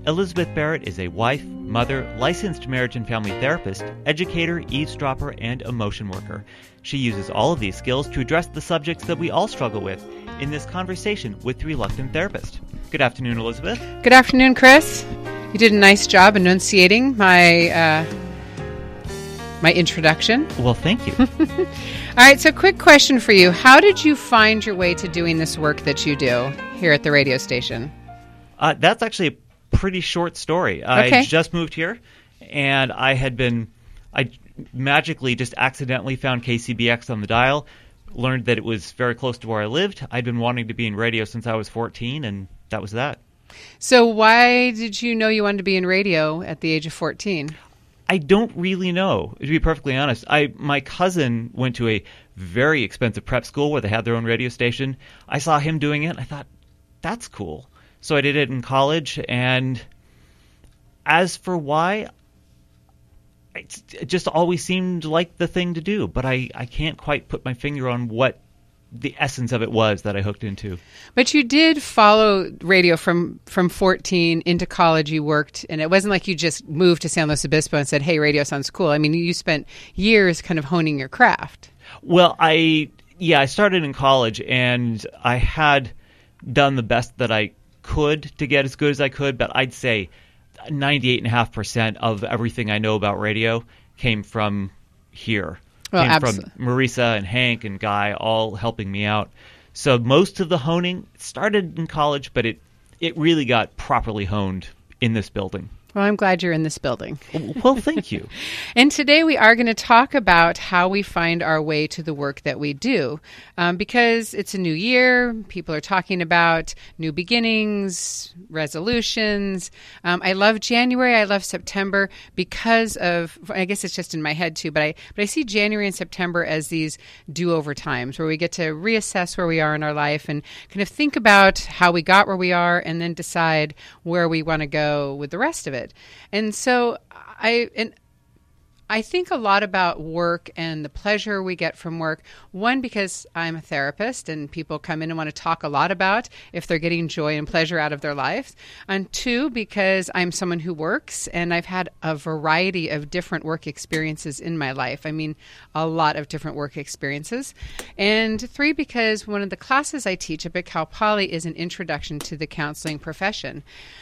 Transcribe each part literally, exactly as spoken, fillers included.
Elizabeth Barrett is a wife, mother, licensed marriage and family therapist, educator, eavesdropper, and emotion worker. She uses all of these skills to address the subjects that we all struggle with in this conversation with the Reluctant Therapist. Good afternoon, Elizabeth. Good afternoon, Chris. You did a nice job enunciating my uh, my introduction. Well, thank you. All right, so quick question for you. How did you find your way to doing this work that you do here at the radio station? Uh, that's actually a pretty short story. I Okay. just moved here, and I had been, I magically just accidentally found K C B X on the dial, learned that it was very close to where I lived. I'd been wanting to be in radio since I was fourteen, and that was that. So why did you know you wanted to be in radio at the age of fourteen? I don't really know, to be perfectly honest. I my cousin went to a very expensive prep school where they had their own radio station. I saw him doing it, and I thought, that's cool. So I did it in college, and as for why, it just always seemed like the thing to do, but I, I can't quite put my finger on what the essence of it was that I hooked into. But you did follow radio from, from fourteen into college. You worked, and it wasn't like you just moved to San Luis Obispo and said, hey, radio sounds cool. I mean, you spent years kind of honing your craft. Well, I yeah, I started in college, and I had done the best that I could to get as good as I could, but I'd say ninety-eight point five percent of everything I know about radio came from here. Well, came absolutely. from Marisa and Hank and Guy all helping me out. So most of the honing started in college, but it, it really got properly honed in this building. Well, I'm glad you're in this building. Well, thank you. And today we are going to talk about how we find our way to the work that we do. Um, because it's a new year, people are talking about new beginnings, resolutions. Um, I love January, I love September because of, I guess it's just in my head too, but I, but I see January and September as these do-over times where we get to reassess where we are in our life and kind of think about how we got where we are and then decide where we want to go with the rest of it. And so I and I think a lot about work and the pleasure we get from work. One, because I'm a therapist and people come in and want to talk a lot about if they're getting joy and pleasure out of their lives. And two, because I'm someone who works and I've had a variety of different work experiences in my life. I mean, a lot of different work experiences. And three, because one of the classes I teach up at Cal Poly is an introduction to the counseling profession.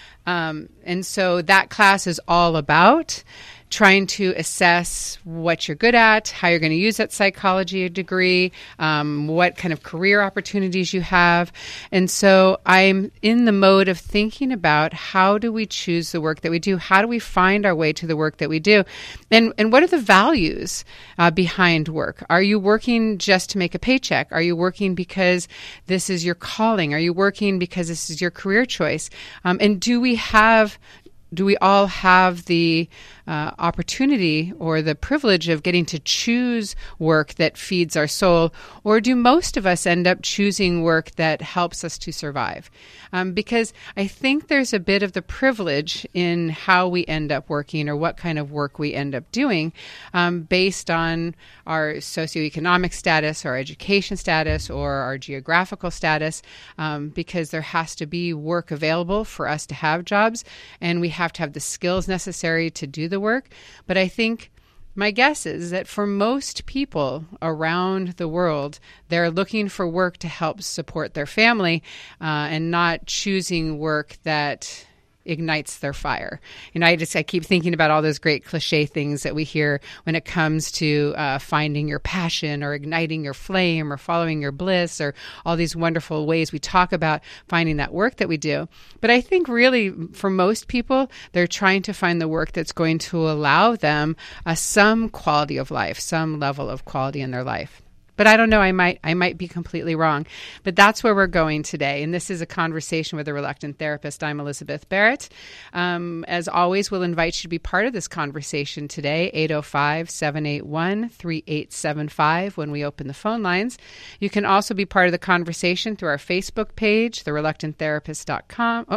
Um, and so that class is all about trying to assess what you're good at, how you're going to use that psychology degree, um, what kind of career opportunities you have. And so I'm in the mode of thinking about how do we choose the work that we do? How do we find our way to the work that we do? And, and what are the values uh, behind work? Are you working just to make a paycheck? Are you working because this is your calling? Are you working because this is your career choice? Um, and do we have Do we all have the uh, opportunity or the privilege of getting to choose work that feeds our soul? Or do most of us end up choosing work that helps us to survive? Um, because I think there's a bit of the privilege in how we end up working or what kind of work we end up doing um, based on our socioeconomic status, our education status, or our geographical status, um, because there has to be work available for us to have jobs, and we have to have the skills necessary to do the work. But I think my guess is that for most people around the world, they're looking for work to help support their family uh, and not choosing work that ignites their fire. You know, I just I keep thinking about all those great cliche things that we hear when it comes to uh, finding your passion or igniting your flame or following your bliss or all these wonderful ways we talk about finding that work that we do. But I think really for most people, they're trying to find the work that's going to allow them uh, some quality of life, some level of quality in their life. But I don't know, I might I might be completely wrong. But that's where we're going today. And this is a conversation with a reluctant therapist. I'm Elizabeth Barrett. Um, as always, we'll invite you to be part of this conversation today, eight oh five, seven eight one, three eight seven five when we open the phone lines. You can also be part of the conversation through our Facebook page, the reluctant therapist dot com. Oh,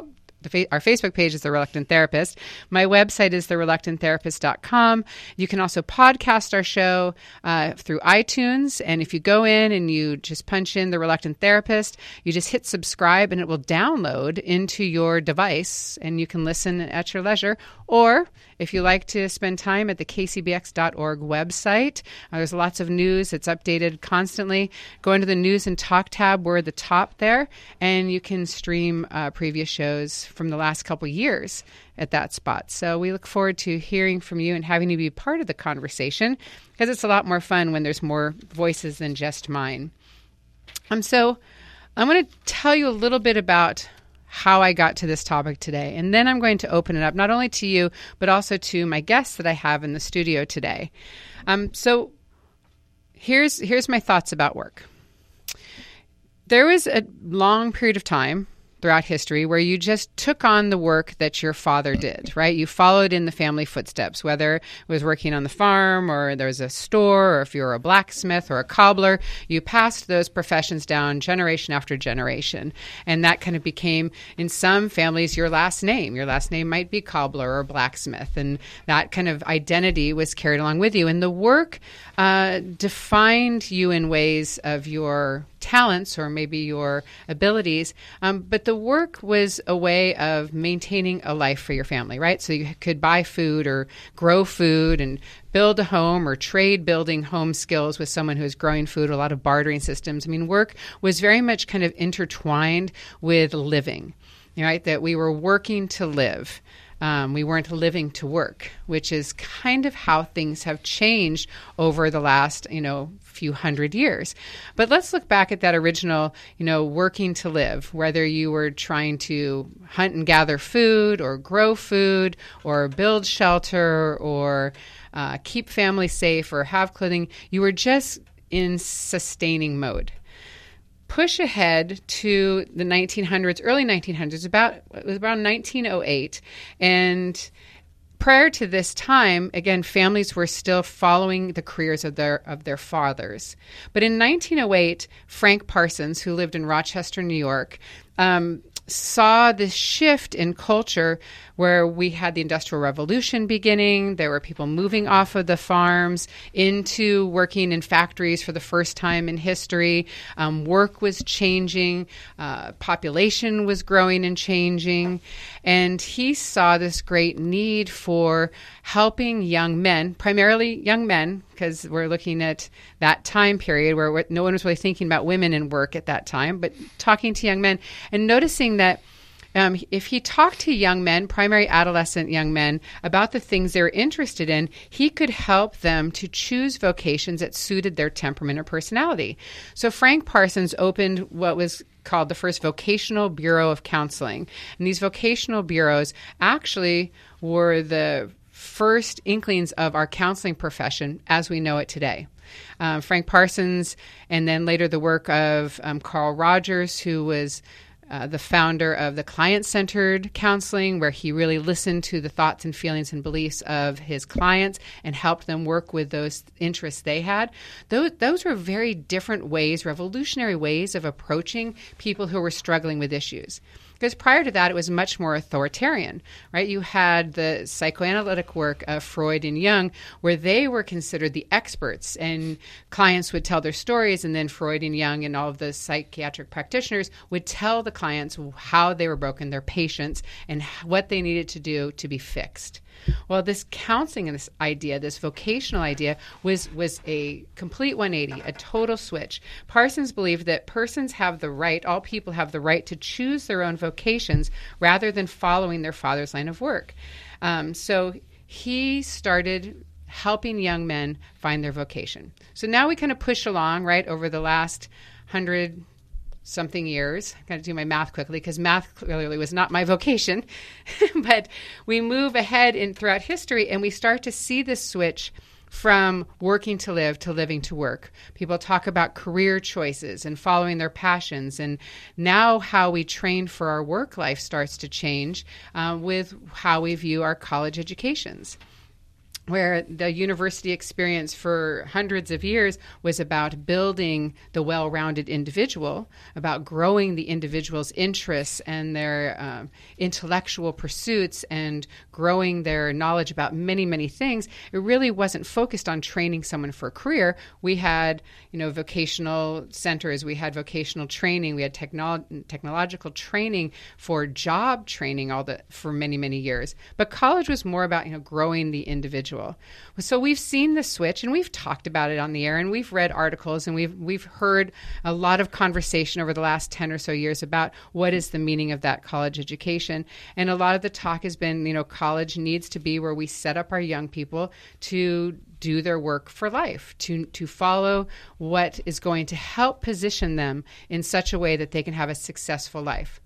The fa- our Facebook page is The Reluctant Therapist. My website is the reluctant therapist dot com. You can also podcast our show uh, through iTunes. And if you go in and you just punch in The Reluctant Therapist, you just hit subscribe and it will download into your device and you can listen at your leisure. Or if you like to spend time at the k c b x dot org website, uh, there's lots of news. It's updated constantly. Go into the News and Talk tab. We're at the top there, and you can stream uh, previous shows from the last couple years at that spot. So we look forward to hearing from you and having you be part of the conversation, because it's a lot more fun when there's more voices than just mine. Um, so I'm going to tell you a little bit about how I got to this topic today. And then I'm going to open it up not only to you, but also to my guests that I have in the studio today. Um, so here's here's my thoughts about work. There was a long period of time throughout history where you just took on the work that your father did, right? You followed in the family footsteps, whether it was working on the farm or there was a store, or if you were a blacksmith or a cobbler, you passed those professions down generation after generation. And that kind of became, in some families, your last name. Your last name might be cobbler or blacksmith. And that kind of identity was carried along with you. And the work uh, defined you in ways of your talents or maybe your abilities, um, but the work was a way of maintaining a life for your family, right? So you could buy food or grow food and build a home or trade building home skills with someone who's growing food, a lot of bartering systems. I mean, work was very much kind of intertwined with living, right? That we were working to live. Um, we weren't living to work, which is kind of how things have changed over the last, you know, few hundred years. But let's look back at that original, you know, working to live, whether you were trying to hunt and gather food or grow food or build shelter or uh, keep family safe or have clothing. You were just in sustaining mode. Push ahead to the nineteen hundreds, early nineteen hundreds, about it was around nineteen oh eight, and prior to this time, again, families were still following the careers of their of their fathers. But in nineteen oh eight, Frank Parsons, who lived in Rochester, New York, um, saw this shift in culture where we had the Industrial Revolution beginning. There were people moving off of the farms into working in factories for the first time in history. Um, work was changing. Uh, population was growing and changing. And he saw this great need for helping young men, primarily young men, because we're looking at that time period where no one was really thinking about women in work at that time, but talking to young men and noticing that Um, if he talked to young men, primary adolescent young men, about the things they're interested in, he could help them to choose vocations that suited their temperament or personality. So Frank Parsons opened what was called the first Vocational Bureau of Counseling. And these vocational bureaus actually were the first inklings of our counseling profession as we know it today. Um, Frank Parsons, and then later the work of um, Carl Rogers, who was Uh, the founder of the client-centered counseling, where he really listened to the thoughts and feelings and beliefs of his clients and helped them work with those interests they had. Those, those were very different ways, revolutionary ways of approaching people who were struggling with issues. Because prior to that, it was much more authoritarian, right? You had the psychoanalytic work of Freud and Jung, where they were considered the experts, and clients would tell their stories, and then Freud and Jung and all of the psychiatric practitioners would tell the clients how they were broken, their patients, and what they needed to do to be fixed. Well, this counseling and this idea, this vocational idea, was was a complete one eighty, a total switch. Parsons believed that persons have the right, all people have the right to choose their own vocations rather than following their father's line of work. Um, so he started helping young men find their vocation. So now we kind of push along, right, over the last hundred something years. I got to do my math quickly because math clearly was not my vocation. But we move ahead in throughout history and we start to see this switch from working to live to living to work. People talk about career choices and following their passions. And now how we train for our work life starts to change uh, with how we view our college educations. where the university experience for hundreds of years was about building the well-rounded individual, about growing the individual's interests and their um, intellectual pursuits and growing their knowledge about many, many things. It really wasn't focused on training someone for a career. We had, you know, vocational centers, we had vocational training, we had technolo- technological training for job training all the for many, many years. But college was more about, you know, growing the individual. So we've seen the switch, and we've talked about it on the air, and we've read articles, and we've we've heard a lot of conversation over the last ten or so years about what is the meaning of that college education. And a lot of the talk has been, you know, college needs to be where we set up our young people to do their work for life, to to follow what is going to help position them in such a way that they can have a successful life.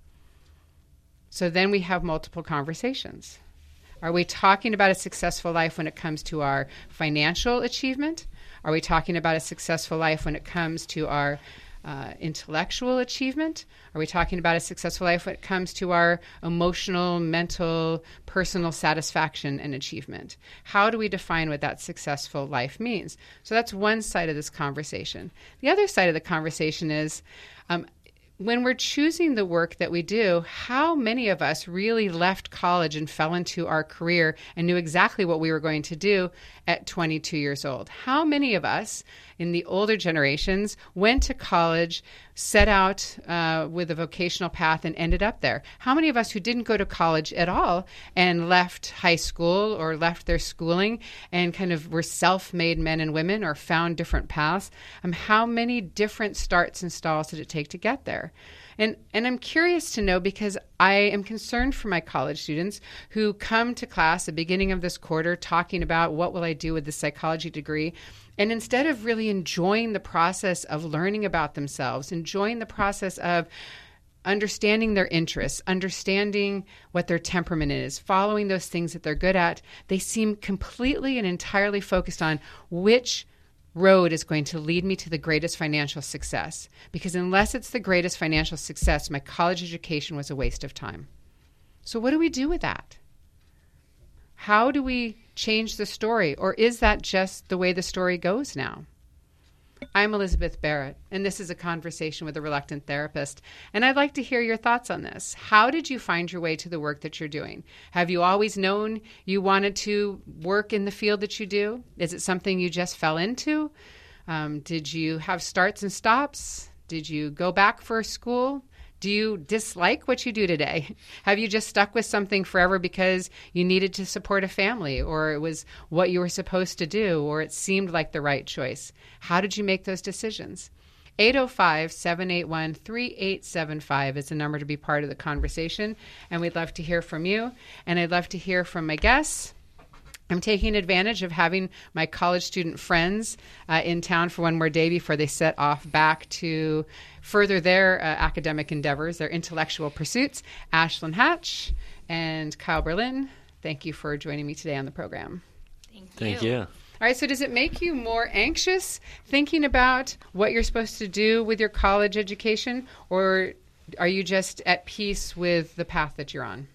So then we have multiple conversations. Are we talking about a successful life when it comes to our financial achievement? Are we talking about a successful life when it comes to our uh, intellectual achievement? Are we talking about a successful life when it comes to our emotional, mental, personal satisfaction and achievement? How do we define what that successful life means? So that's one side of this conversation. The other side of the conversation is, um, when we're choosing the work that we do, how many of us really left college and fell into our career and knew exactly what we were going to do at twenty-two years old? How many of us in the older generations went to college, set out uh, with a vocational path, and ended up there? How many of us who didn't go to college at all and left high school or left their schooling and kind of were self-made men and women or found different paths? Um, how many different starts and stalls did it take to get there? And and I'm curious to know, because I am concerned for my college students who come to class at the beginning of this quarter talking about what will I do with the psychology degree. And instead of really enjoying the process of learning about themselves, enjoying the process of understanding their interests, understanding what their temperament is, following those things that they're good at, they seem completely and entirely focused on which road is going to lead me to the greatest financial success. Because unless it's the greatest financial success, my college education was a waste of time. So what do we do with that? How do we change the story? Or is that just the way the story goes now? I'm Elizabeth Barrett, and this is a conversation with a reluctant therapist. And I'd like to hear your thoughts on this. How did you find your way to the work that you're doing? Have you always known you wanted to work in the field that you do? Is it something you just fell into? Um, did you have starts and stops? Did you go back for school? Do you dislike what you do today? Have you just stuck with something forever because you needed to support a family, or it was what you were supposed to do, or it seemed like the right choice? How did you make those decisions? eight oh five, seven eight one, three eight seven five is the number to be part of the conversation, and we'd love to hear from you, and I'd love to hear from my guests. I'm taking advantage of having my college student friends uh, in town for one more day before they set off back to further their uh, academic endeavors, their intellectual pursuits. Ashlyn Hatch and Kyle Berlin, thank you for joining me today on the program. Thank you. Thank you. All right, so does it make you more anxious thinking about what you're supposed to do with your college education, or are you just at peace with the path that you're on?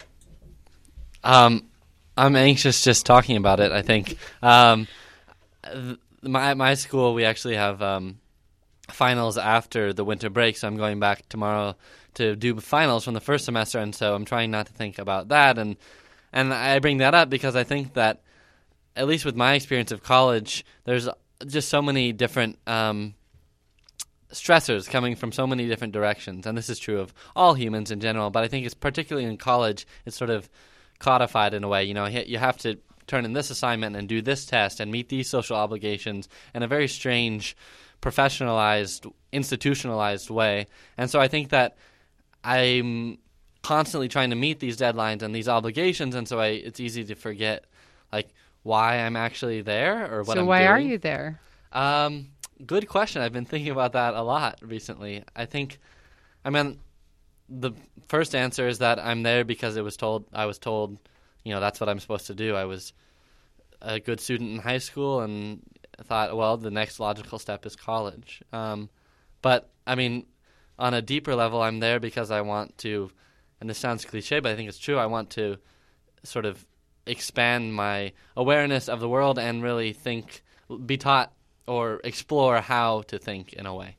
Um, I'm anxious just talking about it, I think. Um, th- my my school, we actually have um, finals after the winter break, so I'm going back tomorrow to do finals from the first semester, and so I'm trying not to think about that. And and I bring that up because I think that, at least with my experience of college, there's just so many different um, stressors coming from so many different directions, and this is true of all humans in general, but I think it's particularly in college, it's sort of codified in a way. You know, you have to turn in this assignment and do this test and meet these social obligations in a very strange, professionalized, institutionalized way. And so I think that I'm constantly trying to meet these deadlines and these obligations, and so I, it's easy to forget, like, why I'm actually there or what so I'm why doing. are you there? Um, good question. I've been thinking about that a lot recently. I think, I mean, the first answer is that I'm there because it was told. I was told, you know, that's what I'm supposed to do. I was a good student in high school and thought, well, the next logical step is college. Um, but, I mean, on a deeper level, I'm there because I want to, and this sounds cliche, but I think it's true, I want to sort of expand my awareness of the world and really think, be taught or explore how to think in a way.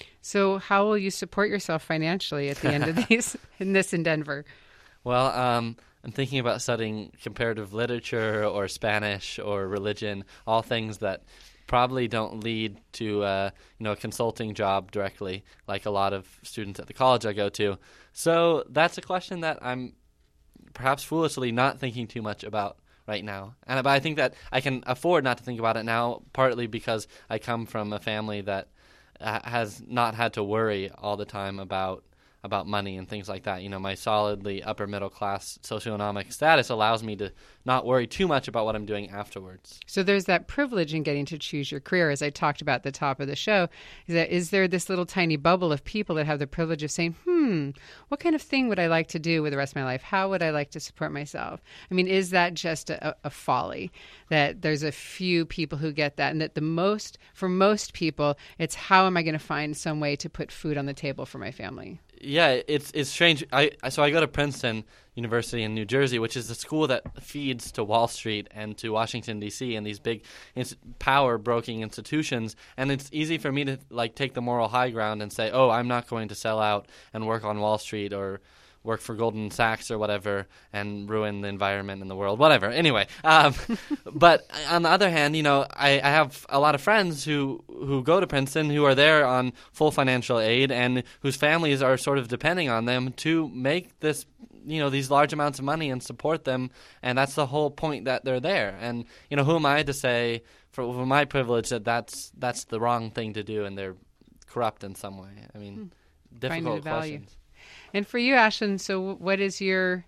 So how will you support yourself financially at the end of these in this in Denver? Well, um, I'm thinking about studying comparative literature or Spanish or religion, all things that probably don't lead to uh, you know a consulting job directly, like a lot of students at the college I go to. So that's a question that I'm perhaps foolishly not thinking too much about right now. And but I think that I can afford not to think about it now, partly because I come from a family that uh, has not had to worry all the time about about money and things like that. You know, my solidly upper middle class socioeconomic status allows me to not worry too much about what I'm doing afterwards. So there's that privilege in getting to choose your career, as I talked about at the top of the show. Is that is there this little tiny bubble of people that have the privilege of saying, hmm, what kind of thing would I like to do with the rest of my life? How would I like to support myself? I mean, is that just a, a folly that there's a few people who get that, and that the most, for most people, it's how am I going to find some way to put food on the table for my family? Yeah, it's it's strange. I so I go to Princeton University in New Jersey, which is the school that feeds to Wall Street and to Washington D C and these big ins- power-broking institutions. And it's easy for me to like take the moral high ground and say, "Oh, I'm not going to sell out and work on Wall Street or work for Goldman Sachs or whatever and ruin the environment and the world, whatever." Anyway, um, but on the other hand, you know, I, I have a lot of friends who, who go to Princeton who are there on full financial aid and whose families are sort of depending on them to make this, you know, these large amounts of money and support them. And that's the whole point that they're there. And, you know, who am I to say for, for my privilege that that's, that's the wrong thing to do and they're corrupt in some way? I mean, hmm. difficult questions. And for you, Ashlyn, so what is your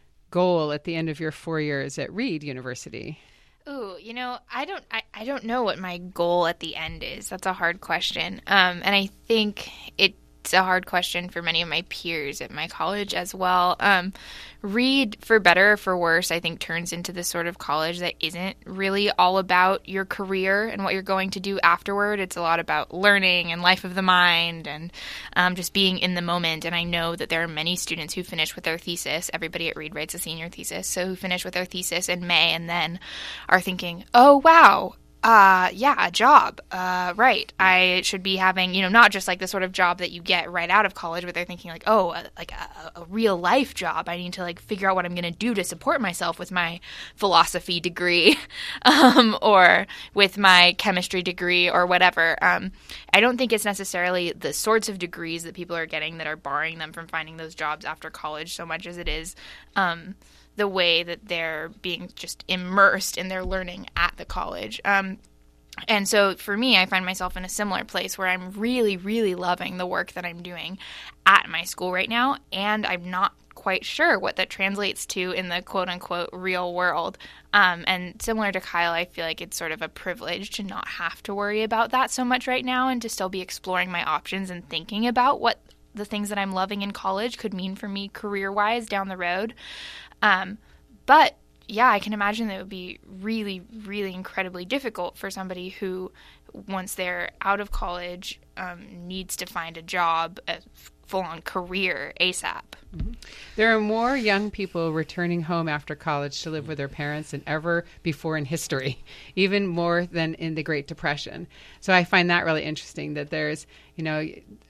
goal at the end of your four years at Reed University? Ooh, you know, I don't, I, I don't know what my goal at the end is. That's a hard question. Um, and I think it's a hard question for many of my peers at my college as well. Um, Reed, for better or for worse, I think turns into this sort of college that isn't really all about your career and what you're going to do afterward. It's a lot about learning and life of the mind and um, just being in the moment. And I know that there are many students who finish with their thesis. Everybody at Reed writes a senior thesis. So who finish with their thesis in May and then are thinking, oh, wow, Uh, yeah, a job. Uh, right. I should be having, you know, not just like the sort of job that you get right out of college, but they're thinking like, oh, a, like a, a real life job. I need to like figure out what I'm going to do to support myself with my philosophy degree, um, or with my chemistry degree or whatever. Um, I don't think it's necessarily the sorts of degrees that people are getting that are barring them from finding those jobs after college so much as it is, um, the way that they're being just immersed in their learning at the college. Um, and so for me, I find myself in a similar place where I'm really, really loving the work that I'm doing at my school right now, and I'm not quite sure what that translates to in the quote-unquote real world. Um, and similar to Kyle, I feel like it's sort of a privilege to not have to worry about that so much right now and to still be exploring my options and thinking about what the things that I'm loving in college could mean for me career-wise down the road. Um, but yeah, I can imagine that it would be really, really incredibly difficult for somebody who, once they're out of college, um, needs to find a job, a full-on career ASAP. Mm-hmm. There are more young people returning home after college to live with their parents than ever before in history, even more than in the Great Depression. So I find that really interesting that there's, you know,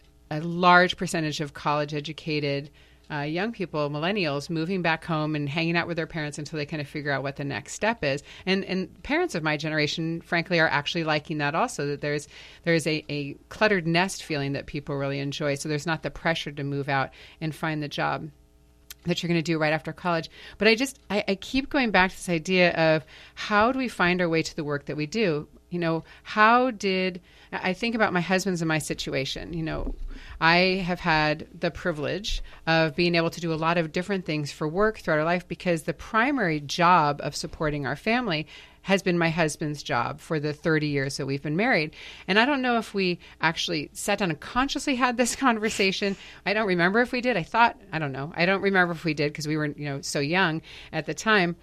a large percentage of college-educated Uh, young people, millennials, moving back home and hanging out with their parents until they kind of figure out what the next step is. And and parents of my generation, frankly, are actually liking that also, that there's there's a, a cluttered nest feeling that people really enjoy. So there's not the pressure to move out and find the job that you're going to do right after college. But I just, I, I keep going back to this idea of how do we find our way to the work that we do? You know, how did, I think about my husband's and my situation. You know, I have had the privilege of being able to do a lot of different things for work throughout our life because the primary job of supporting our family has been my husband's job for the thirty years that we've been married. And I don't know if we actually sat down and consciously had this conversation. I don't remember if we did. I thought, I don't know. I don't remember if we did because we were, you know, so young at the time.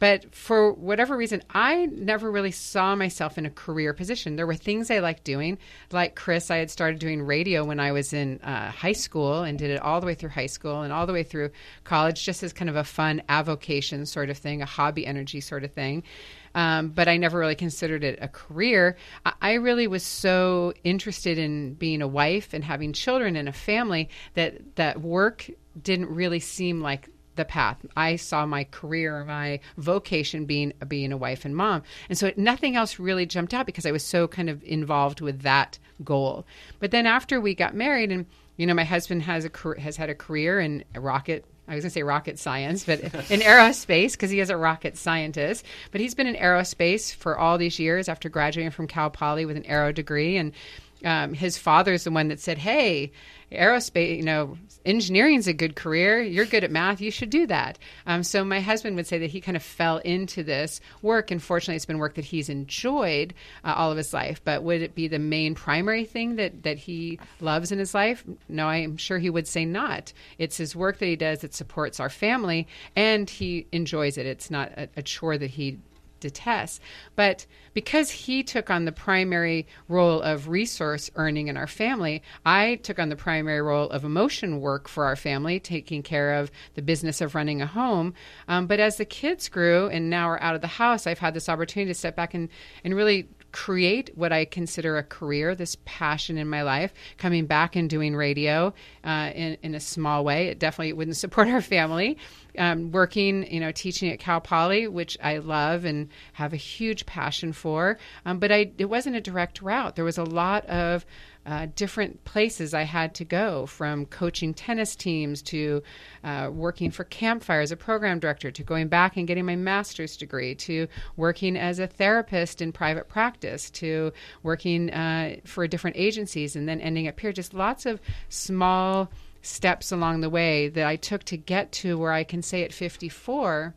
But for whatever reason, I never really saw myself in a career position. There were things I liked doing. Like Chris, I had started doing radio when I was in uh, high school and did it all the way through high school and all the way through college, just as kind of a fun avocation sort of thing, a hobby energy sort of thing. Um, but I never really considered it a career. I, I really was so interested in being a wife and having children and a family that that work didn't really seem like the path. I saw my career, my vocation being being a wife and mom. And so nothing else really jumped out because I was so kind of involved with that goal. But then after we got married, and you know, my husband has a has had a career in rocket I was going to say rocket science, but in aerospace, because he is a rocket scientist. But he's been in aerospace for all these years after graduating from Cal Poly with an aero degree. And um, his father's the one that said, hey, aerospace, you know, engineering is a good career. You're good at math. You should do that. Um, so my husband would say that he kind of fell into this work. And fortunately, it's been work that he's enjoyed uh, all of his life. But would it be the main primary thing that, that he loves in his life? No, I'm sure he would say not. It's his work that he does that supports our family, and he enjoys it. It's not a, a chore that he detests. But because he took on the primary role of resource earning in our family, I took on the primary role of emotion work for our family, taking care of the business of running a home. Um, but as the kids grew and now are out of the house, I've had this opportunity to step back and, and really create what I consider a career, this passion in my life, coming back and doing radio uh, in, in a small way. It definitely wouldn't support our family. Um, working, you know, teaching at Cal Poly, which I love and have a huge passion for. Um, but I, it wasn't a direct route. There was a lot of uh, different places I had to go, from coaching tennis teams to uh, working for Campfire as a program director, to going back and getting my master's degree, to working as a therapist in private practice, to working uh, for different agencies, and then ending up here. Just lots of small steps along the way that I took to get to where I can say at fifty-four,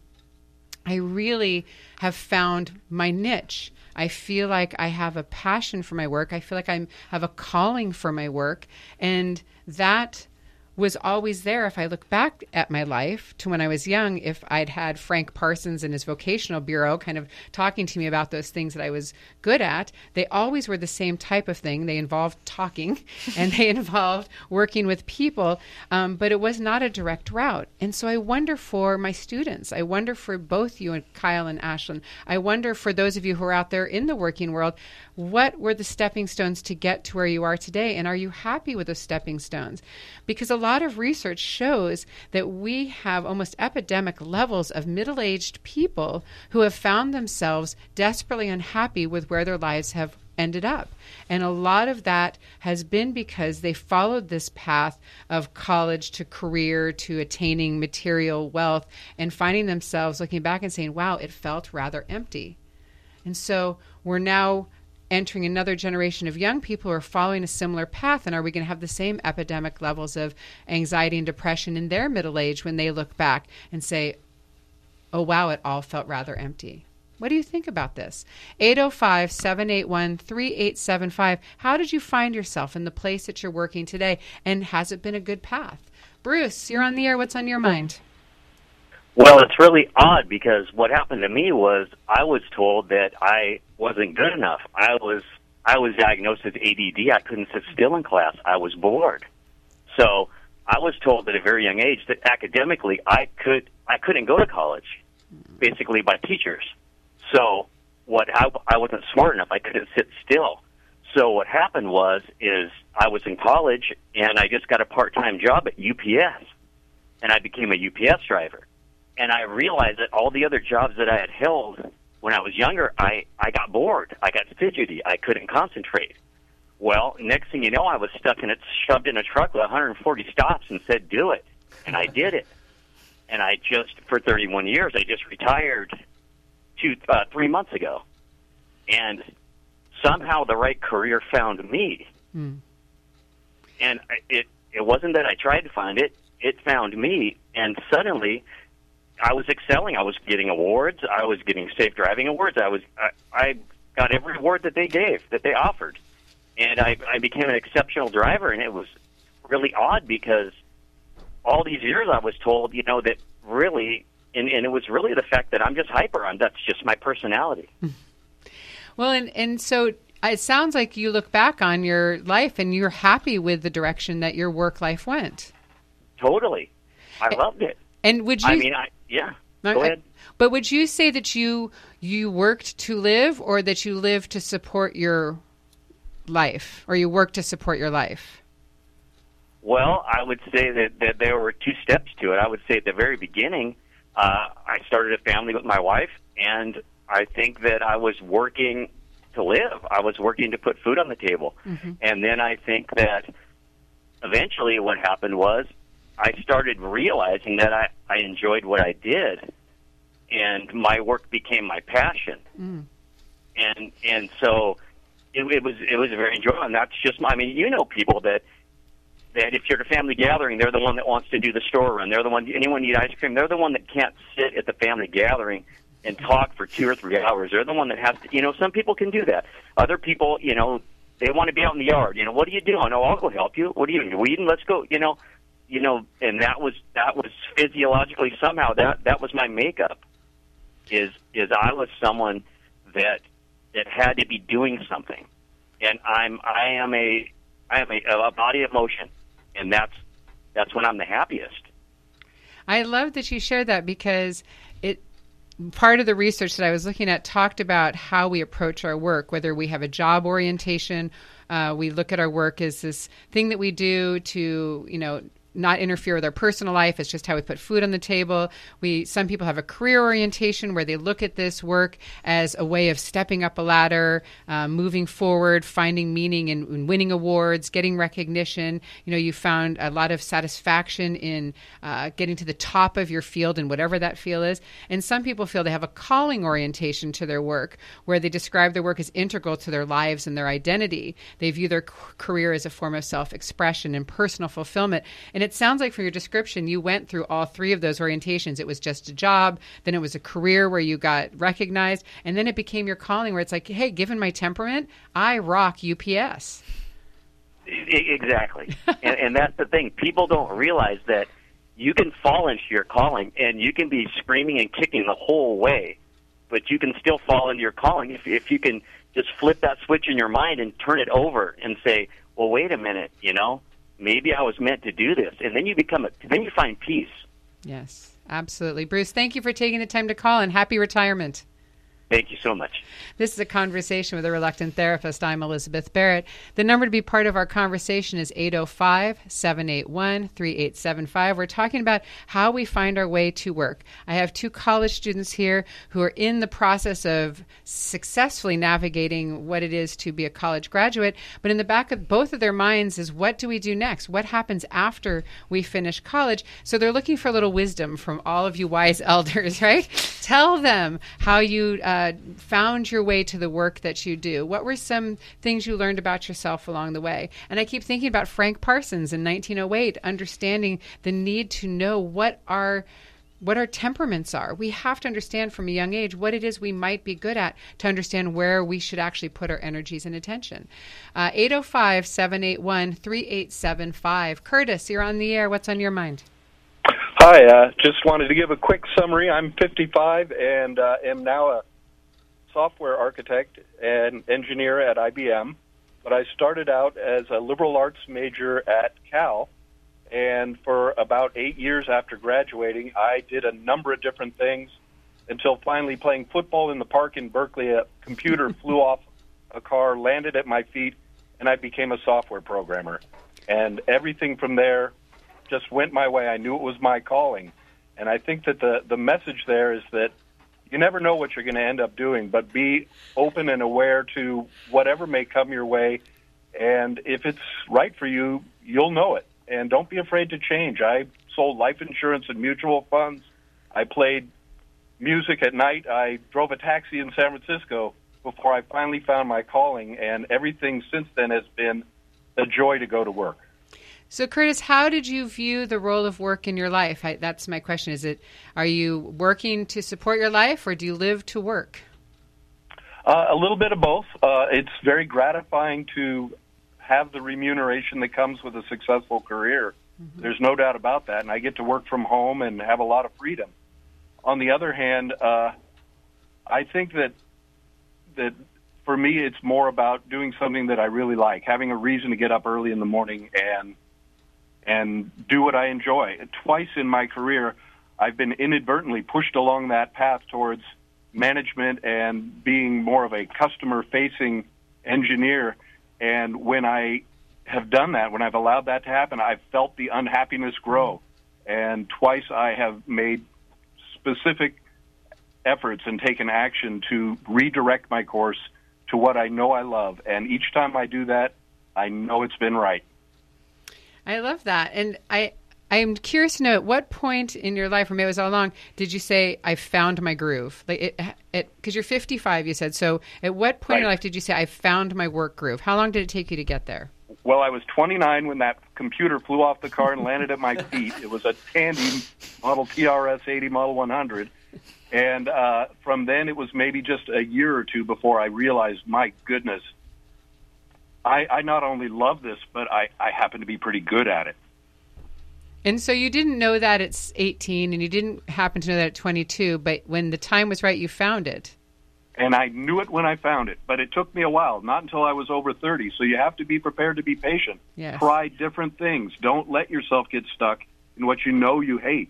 I really have found my niche. I feel like I have a passion for my work. I feel like I have a calling for my work. And that was always there. If I look back at my life to when I was young, if I'd had Frank Parsons and his vocational bureau kind of talking to me about those things that I was good at, they always were the same type of thing. They involved talking and they involved working with people, um, but it was not a direct route. And so I wonder for my students, I wonder for both you and Kyle and Ashlyn, I wonder for those of you who are out there in the working world, what were the stepping stones to get to where you are today? And are you happy with those stepping stones? Because a lot of research shows that we have almost epidemic levels of middle-aged people who have found themselves desperately unhappy with where their lives have ended up. And a lot of that has been because they followed this path of college to career to attaining material wealth and finding themselves looking back and saying, wow, it felt rather empty. And so we're now entering another generation of young people who are following a similar path. And are we going to have the same epidemic levels of anxiety and depression in their middle age when they look back and say, oh, wow, it all felt rather empty? What do you think about this? eight oh five, seven eight one, three eight seven five. How did you find yourself in the place that you're working today? And has it been a good path? Bruce, you're on the air. What's on your mind? Well, it's really odd because what happened to me was I was told that I wasn't good enough. I was I was diagnosed with A D D. I couldn't sit still in class. I was bored. So I was told at a very young age that academically I could I couldn't go to college, basically by teachers. So what I, I wasn't smart enough. I couldn't sit still. So what happened was is I was in college and I just got a part-time job at U P S, and I became a U P S driver. And I realized that all the other jobs that I had held when I was younger, I, I got bored. I got fidgety. I couldn't concentrate. Well, next thing you know, I was stuck in it, shoved in a truck with one hundred forty stops and said, do it. And I did it. And I just, for thirty-one years, I just retired two, uh, three months ago. And somehow the right career found me. Mm. And it, it wasn't that I tried to find it. It found me. And suddenly I was excelling. I was getting awards. I was getting safe driving awards. I was I, I got every award that they gave, that they offered. And I, I became an exceptional driver, and it was really odd because all these years I was told, you know, that really and, and it was really the fact that I'm just hyper. I'm, that's just my personality. Well, and, and so it sounds like you look back on your life and you're happy with the direction that your work life went. Totally. I loved it. And would you... I mean, I, yeah, go I, ahead. But would you say that you you worked to live, or that you lived to support your life, or you worked to support your life? Well, I would say that, that there were two steps to it. I would say at the very beginning, uh, I started a family with my wife, and I think that I was working to live. I was working to put food on the table. Mm-hmm. And then I think that eventually what happened was I started realizing that I, I enjoyed what I did, and my work became my passion. Mm. And and so it, it was it was very enjoyable. And that's just my, I mean, you know people that that if you're at a family gathering, they're the one that wants to do the store run. They're the one, anyone need ice cream, they're the one that can't sit at the family gathering and talk for two or three hours. They're the one that has to, you know, some people can do that. Other people, you know, they want to be out in the yard. You know, what are you doing? Oh, I'll go help you. What are you doing? You're weeding? Let's go, you know. You know, and that was that was physiologically somehow that that was my makeup. Is is I was someone that that had to be doing something, and I'm I am a I am a, a body of motion, and that's that's when I'm the happiest. I love that you shared that, because it part of the research that I was looking at talked about how we approach our work, whether we have a job orientation, uh, we look at our work as this thing that we do to, you know, not interfere with our personal life. It's just how we put food on the table. We some people have a career orientation where they look at this work as a way of stepping up a ladder, uh, moving forward, finding meaning in, in winning awards, getting recognition. You know, you found a lot of satisfaction in uh, getting to the top of your field in whatever that field is. And some people feel they have a calling orientation to their work, where they describe their work as integral to their lives and their identity. They view their c- career as a form of self-expression and personal fulfillment. And it sounds like from your description, you went through all three of those orientations. It was just a job, then it was a career where you got recognized, and then it became your calling, where it's like, hey, given my temperament, I rock U P S. Exactly. and, and that's the thing. People don't realize that you can fall into your calling, and you can be screaming and kicking the whole way, but you can still fall into your calling if, if you can just flip that switch in your mind and turn it over and say, well, wait a minute, you know? Maybe I was meant to do this. And then you become a, then you find peace. Yes, absolutely. Bruce, thank you for taking the time to call, and happy retirement. Thank you so much. This is a conversation with a reluctant therapist. I'm Elizabeth Barrett. The number to be part of our conversation is eight oh five, seven eight one, three eight seven five. We're talking about how we find our way to work. I have two college students here who are in the process of successfully navigating what it is to be a college graduate. But in the back of both of their minds is, what do we do next? What happens after we finish college? So they're looking for a little wisdom from all of you wise elders, right? Tell them how you uh, Uh, found your way to the work that you do. What were some things you learned about yourself along the way? And I keep thinking about Frank Parsons in nineteen oh eight, understanding the need to know what our what our temperaments are. We have to understand from a young age what it is we might be good at to understand where we should actually put our energies and attention. Uh, eight oh five, seven eight one, three eight seven five. Curtis, you're on the air. What's on your mind? Hi, uh, just wanted to give a quick summary. I'm fifty-five and uh, am now a software architect and engineer at I B M, but I started out as a liberal arts major at Cal, and for about eight years after graduating, I did a number of different things until finally playing football in the park in Berkeley, a computer flew off a car, landed at my feet, and I became a software programmer. And everything from there just went my way. I knew it was my calling. And I think that the, the message there is that you never know what you're going to end up doing, but be open and aware to whatever may come your way. And if it's right for you, you'll know it. And don't be afraid to change. I sold life insurance and mutual funds. I played music at night. I drove a taxi in San Francisco before I finally found my calling. And everything since then has been a joy to go to work. So, Curtis, how did you view the role of work in your life? I, that's my question. Is it, are you working to support your life, or do you live to work? Uh, a little bit of both. Uh, it's very gratifying to have the remuneration that comes with a successful career. Mm-hmm. There's no doubt about that. And I get to work from home and have a lot of freedom. on the other hand, uh, I think that that for me, it's more about doing something that I really like, having a reason to get up early in the morning and and do what I enjoy. Twice in my career, I've been inadvertently pushed along that path towards management and being more of a customer-facing engineer. And when I have done that, when I've allowed that to happen, I've felt the unhappiness grow. And twice I have made specific efforts and taken action to redirect my course to what I know I love. And each time I do that, I know it's been right. I love that. And I, I'm curious to know, at what point in your life, or maybe it was all along, did you say, I found my groove? Like it, it, because you're fifty-five, you said. So at what point Right. in your life did you say, I found my work groove? How long did it take you to get there? Well, I was twenty-nine when that computer flew off the car and landed at my feet. It was a Tandy Model T R S eighty Model one hundred. And uh, from then, it was maybe just a year or two before I realized, my goodness, I, I not only love this, but I, I happen to be pretty good at it. And so you didn't know that at eighteen, and you didn't happen to know that at twenty-two, but when the time was right, you found it. And I knew it when I found it, but it took me a while, not until I was over thirty. So you have to be prepared to be patient. Yes. Try different things. Don't let yourself get stuck in what you know you hate.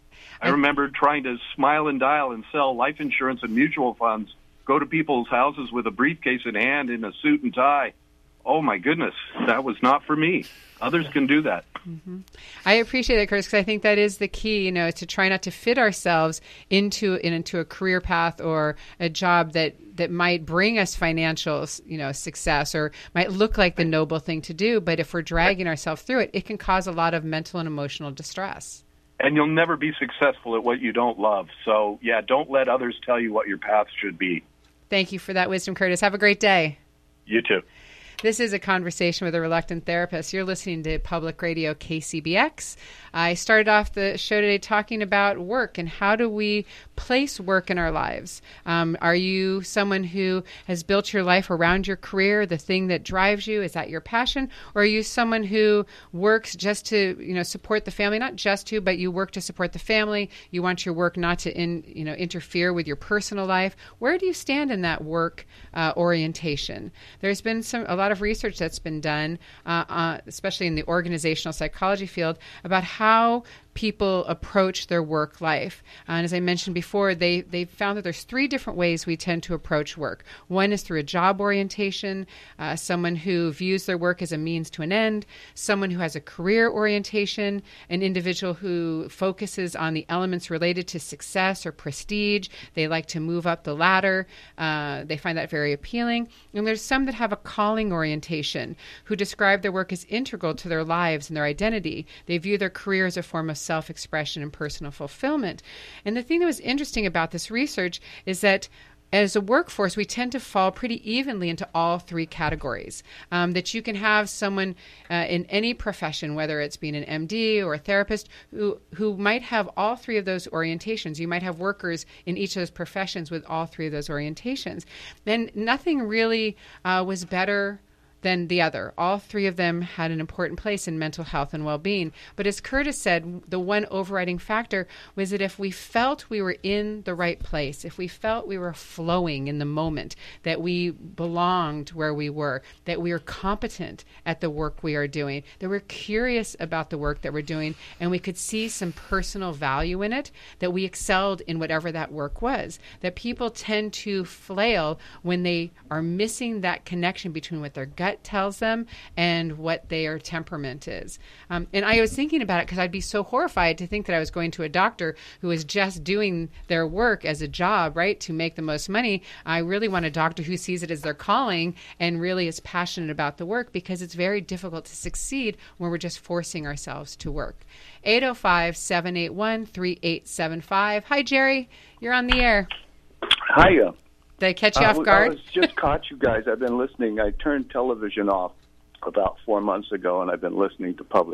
I remember trying to smile and dial and sell life insurance and mutual funds, go to people's houses with a briefcase in hand in a suit and tie. Oh, my goodness, that was not for me. Others can do that. Mm-hmm. I appreciate that, Curtis, because I think that is the key, you know, is to try not to fit ourselves into into a career path or a job that, that might bring us financial, you know, success or might look like the noble thing to do. But if we're dragging ourselves through it, it can cause a lot of mental and emotional distress. And you'll never be successful at what you don't love. So, yeah, don't let others tell you what your path should be. Thank you for that wisdom, Curtis. Have a great day. You too. This is A Conversation with a Reluctant Therapist. You're listening to Public Radio K C B X. I started off the show today talking about work and how do we place work in our lives. Um, are you someone who has built your life around your career, the thing that drives you? Is that your passion? Or are you someone who works just to, you know, support the family? Not just to, but you work to support the family. You want your work not to, in, you know, interfere with your personal life. Where do you stand in that work uh, orientation? There's been some a lot of research that's been done, uh, uh, especially in the organizational psychology field, about how people approach their work life. Uh, and as I mentioned before, they, they found that there's three different ways we tend to approach work. One is through a job orientation, uh, someone who views their work as a means to an end, someone who has a career orientation, an individual who focuses on the elements related to success or prestige. They like to move up the ladder. Uh, they find that very appealing. And there's some that have a calling orientation, who describe their work as integral to their lives and their identity. They view their career as a form of self-expression and personal fulfillment. And the thing that was interesting about this research is that as a workforce, we tend to fall pretty evenly into all three categories. Um, that you can have someone uh, in any profession, whether it's being an M D or a therapist, who, who might have all three of those orientations. You might have workers in each of those professions with all three of those orientations. And nothing really uh, was better than the other. All three of them had an important place in mental health and well-being. But as Curtis said, the one overriding factor was that if we felt we were in the right place, if we felt we were flowing in the moment, that we belonged where we were, that we were competent at the work we are doing, that we're curious about the work that we're doing, and we could see some personal value in it, that we excelled in whatever that work was. That people tend to flail when they are missing that connection between what their gut tells them and what their temperament is. Um, and I was thinking about it because I'd be so horrified to think that I was going to a doctor who was just doing their work as a job, right, to make the most money. I really want a doctor who sees it as their calling and really is passionate about the work, because it's very difficult to succeed when we're just forcing ourselves to work. eight oh five, seven eight one, three eight seven five. Hi, Jerry. You're on the air. Hiya. Did I catch you I off was- guard? I was just caught you guys. I've been listening. I turned television off about four months ago, and I've been listening to public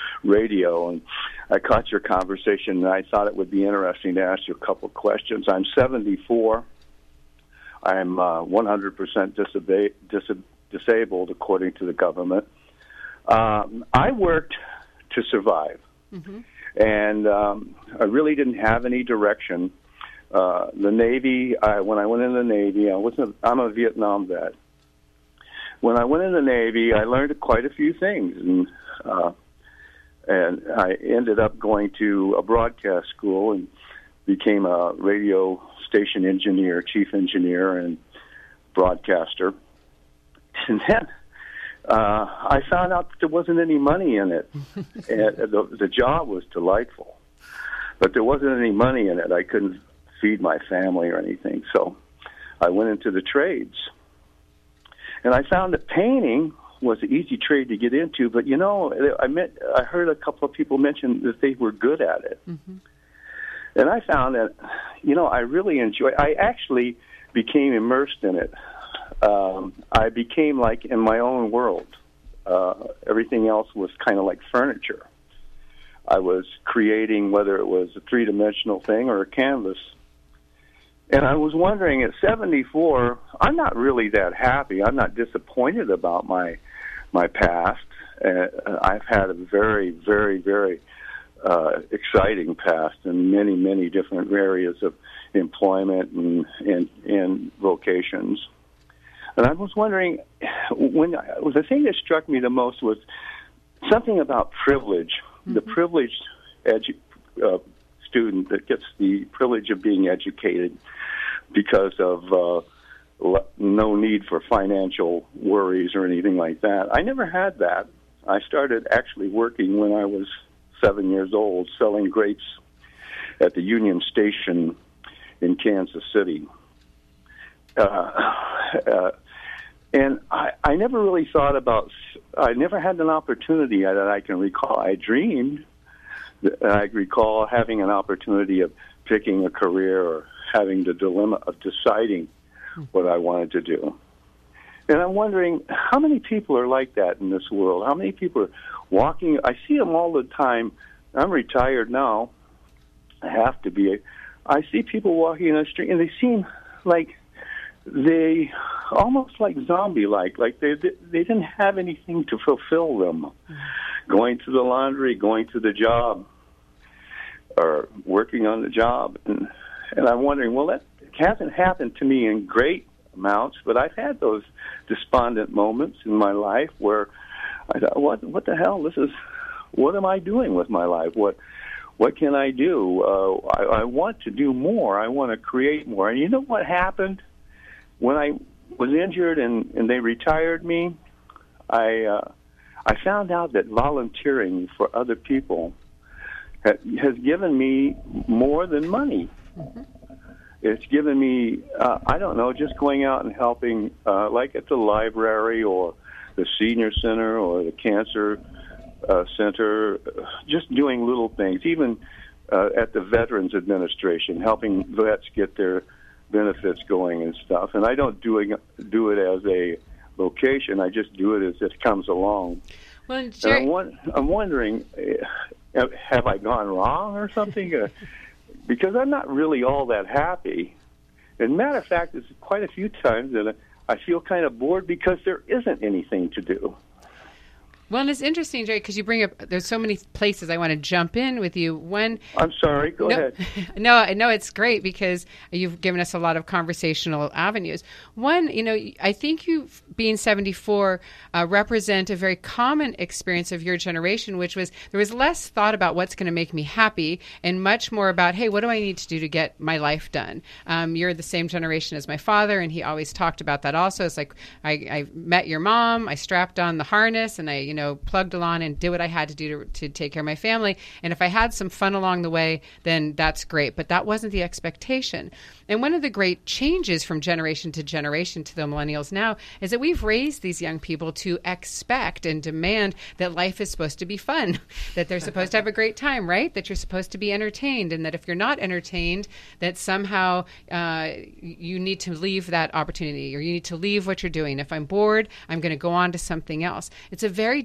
radio, and I caught your conversation, and I thought it would be interesting to ask you a couple of questions. I'm seventy-four. I'm uh, one hundred percent disab- dis- disabled, according to the government. Um, I worked to survive. Mm-hmm. and um, I really didn't have any direction. Uh, the Navy, I, when I went in the Navy, I wasn't. I'm a Vietnam vet. When I went in the Navy, I learned quite a few things, and uh, and I ended up going to a broadcast school and became a radio station engineer, chief engineer, and broadcaster. And then uh, I found out that there wasn't any money in it. And the, the job was delightful, but there wasn't any money in it. I couldn't feed my family or anything, so I went into the trades. And I found that painting was an easy trade to get into, but you know, I met, I heard a couple of people mention that they were good at it. Mm-hmm. And I found that, you know, I really enjoy. I actually became immersed in it. Um, I became like in my own world. Uh, everything else was kind of like furniture. I was creating, whether it was a three-dimensional thing or a canvas. And I was wondering, at seventy-four, I'm not really that happy. I'm not disappointed about my my past. Uh, I've had a very, very, very uh, exciting past in many, many different areas of employment and, and, and vocations. And I was wondering, when I, the thing that struck me the most was something about privilege, mm-hmm. the privileged edu- uh, student that gets the privilege of being educated because of uh, no need for financial worries or anything like that. I never had that. I started actually working when I was seven years old, selling grapes at the Union Station in Kansas City. Uh, uh, and I, I never really thought about, I never had an opportunity that I can recall. I dreamed, I recall having an opportunity of picking a career or having the dilemma of deciding what I wanted to do. And I'm wondering, how many people are like that in this world? How many people are walking? I see them all the time. I'm retired now. I have to be. I see people walking in the street, and they seem like they, almost like zombie-like, like they they didn't have anything to fulfill them. Mm-hmm. Going to the laundry, going to the job, or working on the job. And, and I'm wondering, well, that hasn't happened to me in great amounts, but I've had those despondent moments in my life where I thought, what what the hell? This is, what am I doing with my life? What what can I do? Uh, I, I want to do more. I want to create more. And you know what happened? When I was injured and, and they retired me, I uh, I found out that volunteering for other people ha- has given me more than money. Mm-hmm. It's given me, uh, I don't know, just going out and helping, uh, like at the library or the senior center or the cancer uh, center, just doing little things, even uh, at the Veterans Administration, helping vets get their benefits going and stuff. And I don't do it, do it as a vocation. I just do it as it comes along. Well, Jerry- and I'm, I'm wondering, uh, have I gone wrong or something? Uh, Because I'm not really all that happy. And matter of fact, there's quite a few times that I feel kind of bored because there isn't anything to do. Well, and it's interesting, Jerry, because you bring up, there's so many places I want to jump in with you. One, I'm sorry, go no, ahead. No, no, it's great because you've given us a lot of conversational avenues. One, you know, I think you, being seventy-four, uh, represent a very common experience of your generation, which was there was less thought about what's going to make me happy and much more about, hey, what do I need to do to get my life done? Um, you're the same generation as my father, and he always talked about that also. It's like, I, I met your mom, I strapped on the harness, and I, you know, know, plugged along and did what I had to do to, to take care of my family. And if I had some fun along the way, then that's great. But that wasn't the expectation. And one of the great changes from generation to generation to the millennials now is that we've raised these young people to expect and demand that life is supposed to be fun, that they're supposed to have a great time, right? That you're supposed to be entertained, and that if you're not entertained, that somehow uh, you need to leave that opportunity or you need to leave what you're doing. If I'm bored, I'm going to go on to something else. It's a very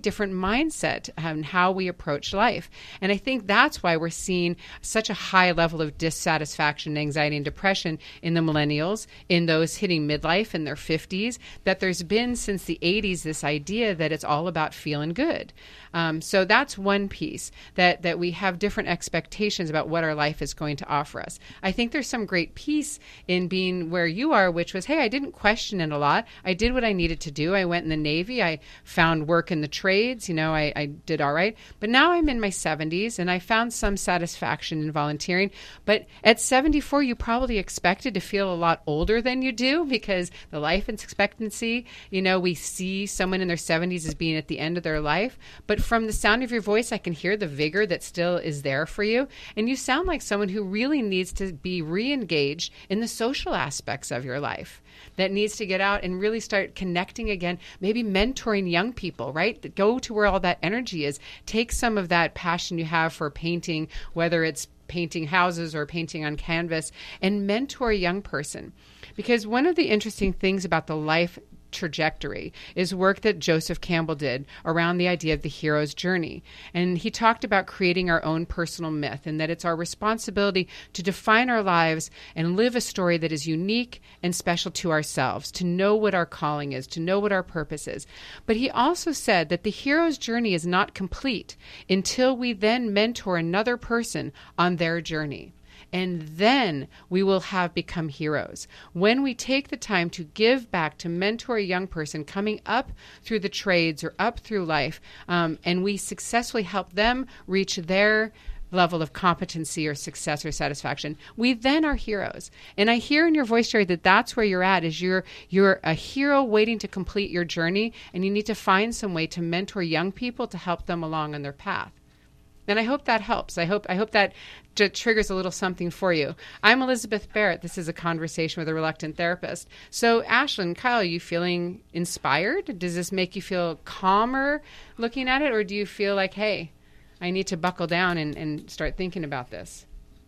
different mindset and how we approach life. And I think that's why we're seeing such a high level of dissatisfaction, anxiety, and depression in the millennials, in those hitting midlife in their fifties, that there's been since the eighties this idea that it's all about feeling good. Um, so that's one piece, that, that we have different expectations about what our life is going to offer us. I think there's some great peace in being where you are, which was, hey, I didn't question it a lot. I did what I needed to do. I went in the Navy. I found work in the trades. You know, I, I did all right. But now I'm in my seventies, and I found some satisfaction in volunteering. But at seventy-four, you probably expected to feel a lot older than you do, because the life expectancy, you know, we see someone in their seventies as being at the end of their life. But from the sound of your voice, I can hear the vigor that still is there for you. And you sound like someone who really needs to be re-engaged in the social aspects of your life, that needs to get out and really start connecting again, maybe mentoring young people, right? Go to where all that energy is. Take some of that passion you have for painting, whether it's painting houses or painting on canvas, and mentor a young person. Because one of the interesting things about the life trajectory is work that Joseph Campbell did around the idea of the hero's journey. And he talked about creating our own personal myth, and that it's our responsibility to define our lives and live a story that is unique and special to ourselves, to know what our calling is, to know what our purpose is. But he also said that the hero's journey is not complete until we then mentor another person on their journey. And then we will have become heroes. When we take the time to give back, to mentor a young person coming up through the trades or up through life, um, and we successfully help them reach their level of competency or success or satisfaction, we then are heroes. And I hear in your voice, Jerry, that that's where you're at, is you're you're a hero waiting to complete your journey, and you need to find some way to mentor young people to help them along on their path. And I hope that helps. I hope I hope that j- triggers a little something for you. I'm Elizabeth Barrett. This is A Conversation with a Reluctant Therapist. So, Ashlyn, Kyle, are you feeling inspired? Does this make you feel calmer looking at it? Or do you feel like, hey, I need to buckle down and, and start thinking about this?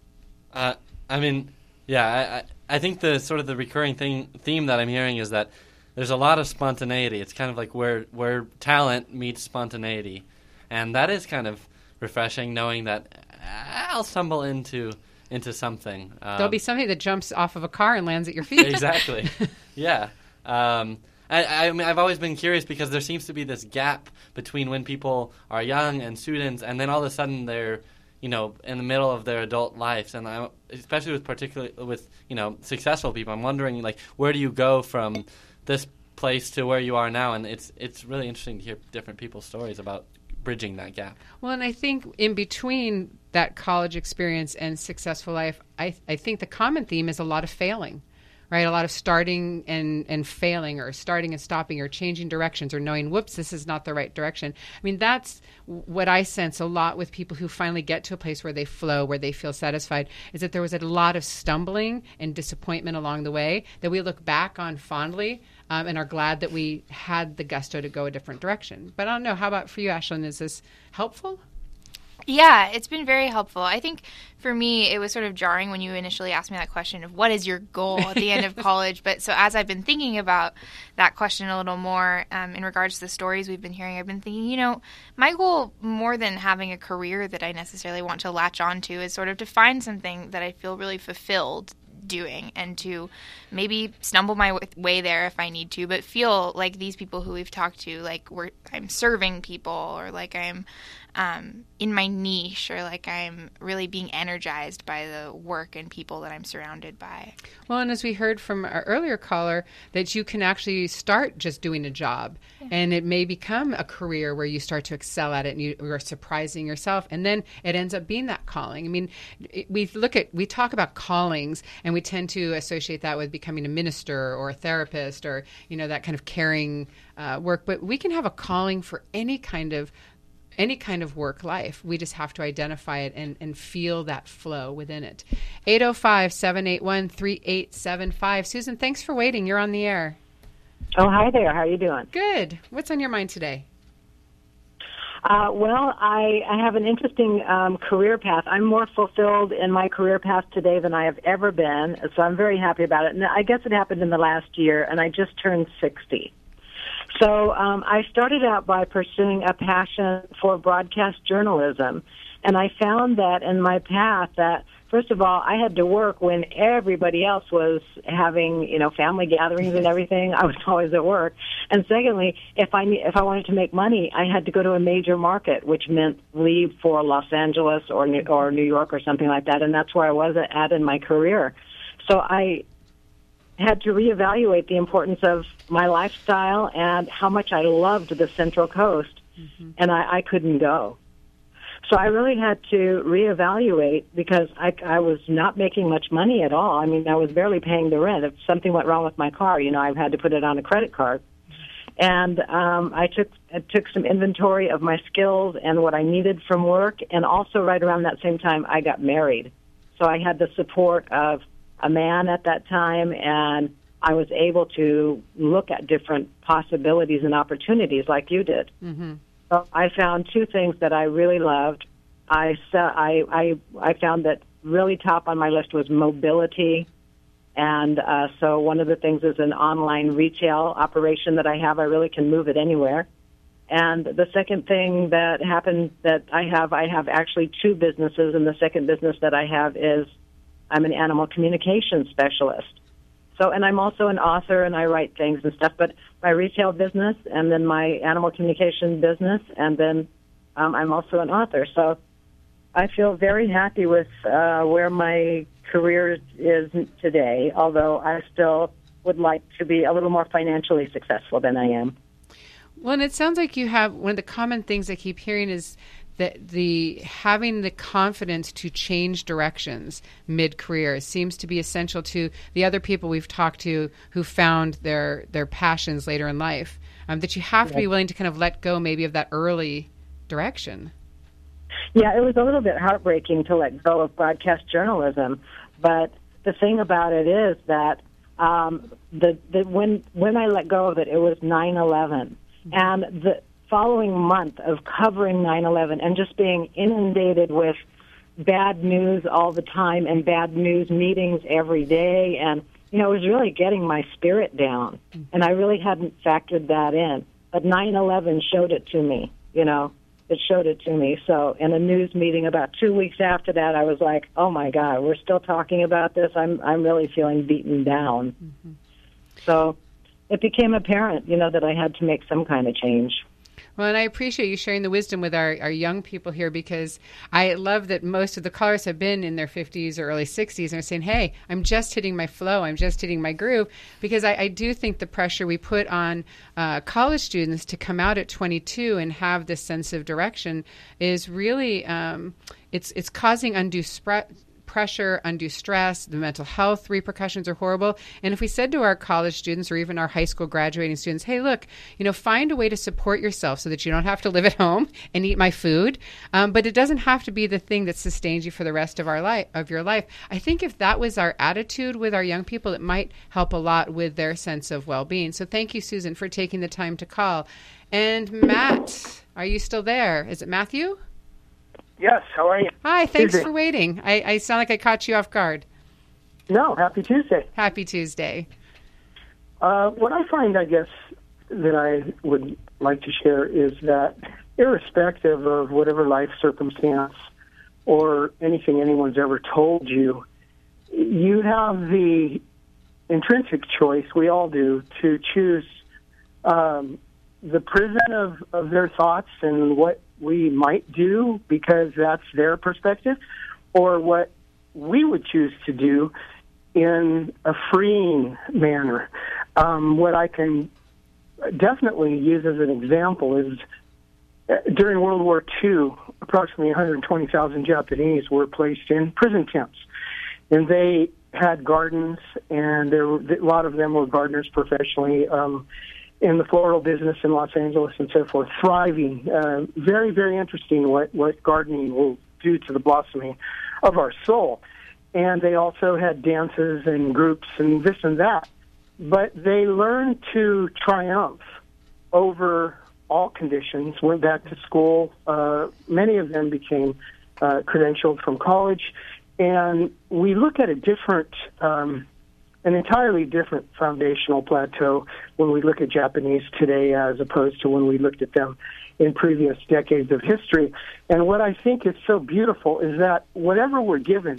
Uh, I mean, yeah, I, I think the sort of the recurring thing, theme that I'm hearing is that there's a lot of spontaneity. It's kind of like where where talent meets spontaneity. And that is kind of refreshing, knowing that I'll stumble into into something. Um, There'll be somebody that jumps off of a car and lands at your feet. Exactly. Yeah. Um, I, I mean, I've always been curious because there seems to be this gap between when people are young and students, and then all of a sudden they're, you know, in the middle of their adult lives, and I, especially with particularly with you know successful people, I'm wondering like where do you go from this place to where you are now? And it's it's really interesting to hear different people's stories about bridging that gap. Well, and I think in between that college experience and successful life, I, I think the common theme is a lot of failing, right? A lot of starting and, and failing, or starting and stopping, or changing directions, or knowing, whoops, this is not the right direction. I mean, that's what I sense a lot with people who finally get to a place where they flow, where they feel satisfied, is that there was a lot of stumbling and disappointment along the way that we look back on fondly, Um, and are glad that we had the gusto to go a different direction. But I don't know. How about for you, Ashlyn? Is this helpful? Yeah, it's been very helpful. I think for me, it was sort of jarring when you initially asked me that question of what is your goal at the end of college. But so as I've been thinking about that question a little more um, in regards to the stories we've been hearing, I've been thinking, you know, my goal more than having a career that I necessarily want to latch onto is sort of to find something that I feel really fulfilled doing, and to maybe stumble my way there if I need to, but feel like these people who we've talked to, like we're I'm serving people, or like I'm um, in my niche, or like I'm really being energized by the work and people that I'm surrounded by. Well, and as we heard from our earlier caller, that you can actually start just doing a job, yeah. and it may become a career where you start to excel at it, and you are surprising yourself, and then it ends up being that calling. I mean, it, we look at we talk about callings, and we tend to associate that with becoming a minister or a therapist, or you know that kind of caring uh, work. But we can have a calling for any kind of any kind of work life. We just have to identify it and, and feel that flow within it. eight oh five, seven eight one, three eight seven five. Susan, thanks for waiting. You're on the air. Oh, hi there. How are you doing? Good. What's on your mind today? Uh, well, I, I have an interesting um, career path. I'm more fulfilled in my career path today than I have ever been, so I'm very happy about it. And I guess it happened in the last year, and I just turned sixty. So um, I started out by pursuing a passion for broadcast journalism, and I found that in my path that, first of all, I had to work when everybody else was having, you know, family gatherings and everything. I was always at work. And secondly, if I if I wanted to make money, I had to go to a major market, which meant leave for Los Angeles or New, or New York or something like that. And that's where I was at in my career. So I had to reevaluate the importance of my lifestyle and how much I loved the Central Coast, mm-hmm. and I, I couldn't go. So I really had to reevaluate because I, I was not making much money at all. I mean, I was barely paying the rent. If something went wrong with my car, you know, I had to put it on a credit card. And um, I took I took some inventory of my skills and what I needed from work, and also right around that same time, I got married. So I had the support of a man at that time, and I was able to look at different possibilities and opportunities like you did. Mm-hmm. So I found two things that I really loved. I, I, I, I found that really top on my list was mobility. And uh, so one of the things is an online retail operation that I have. I really can move it anywhere. And the second thing that happened that I have, I have actually two businesses, and the second business that I have is I'm an animal communication specialist. So, and I'm also an author, and I write things and stuff, but my retail business, and then my animal communication business, and then um, I'm also an author. So I feel very happy with uh, where my career is today, although I still would like to be a little more financially successful than I am. Well, and it sounds like you have, one of the common things I keep hearing is that the having the confidence to change directions mid-career seems to be essential to the other people we've talked to who found their their passions later in life. Um, that you have to be willing to kind of let go maybe of that early direction. Yeah, it was a little bit heartbreaking to let go of broadcast journalism, but the thing about it is that um, the, the when when I let go of it, it was nine eleven, and the following month of covering nine eleven and just being inundated with bad news all the time and bad news meetings every day. And, you know, it was really getting my spirit down. And I really hadn't factored that in. But nine eleven showed it to me, you know. It showed it to me. So in a news meeting about two weeks after that, I was like, oh, my God, we're still talking about this. I'm, I'm really feeling beaten down. Mm-hmm. So it became apparent, you know, that I had to make some kind of change. Well, and I appreciate you sharing the wisdom with our, our young people here, because I love that most of the callers have been in their fifties or early sixties and are saying, hey, I'm just hitting my flow, I'm just hitting my groove, because I, I do think the pressure we put on uh, college students to come out at twenty-two and have this sense of direction is really, um, it's, it's causing undue spread. Pressure, undue stress, the mental health repercussions are horrible. And if we said to our college students or even our high school graduating students, hey, look, you know, find a way to support yourself so that you don't have to live at home and eat my food, um, but it doesn't have to be the thing that sustains you for the rest of our life, of your life. I think if that was our attitude with our young people, it might help a lot with their sense of well-being. So thank you, Susan, for taking the time to call. And Matt, are you still there? Is it Matthew? Yes, how are you? Hi, thanks Tuesday. for waiting. I, I sound like I caught you off guard. No, happy Tuesday. Happy Tuesday. Uh, what I find, I guess, that I would like to share is that irrespective of whatever life circumstance or anything anyone's ever told you, you have the intrinsic choice, we all do, to choose um, the prison of, of their thoughts and what we might do because that's their perspective, or what we would choose to do in a freeing manner. Um, what I can definitely use as an example is uh, during World War Two, approximately one hundred twenty thousand Japanese were placed in prison camps, and they had gardens, and there were, a lot of them were gardeners professionally, um, in the floral business in Los Angeles and so forth, thriving. Uh, very, very interesting what, what gardening will do to the blossoming of our soul. And they also had dances and groups and this and that. But they learned to triumph over all conditions, went back to school. Uh, many of them became uh, credentialed from college. And we look at a different um, an entirely different foundational plateau when we look at Japanese today as opposed to when we looked at them in previous decades of history. And what I think is so beautiful is that whatever we're given,